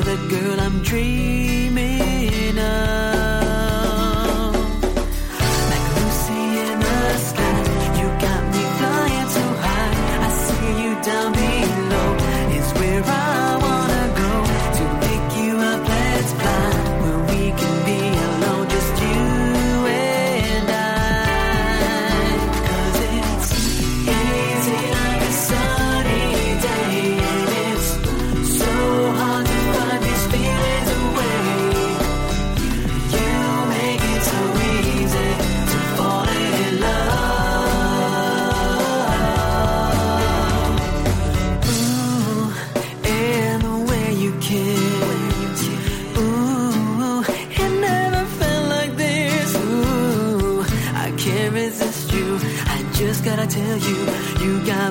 the girl I'm dreaming of. Like Lucy in the sky, you got me flying so high. I see you down below, is where I wanna go. To pick you up, let's fly, where we can be alone, just you and I. 'Cause it's easy like a sunny day, and it's so hard to find these feelings away. You make it so easy to fall in love. Ooh, and the way you kiss. Ooh, it never felt like this. Ooh, I can't resist you. I just gotta tell you, you got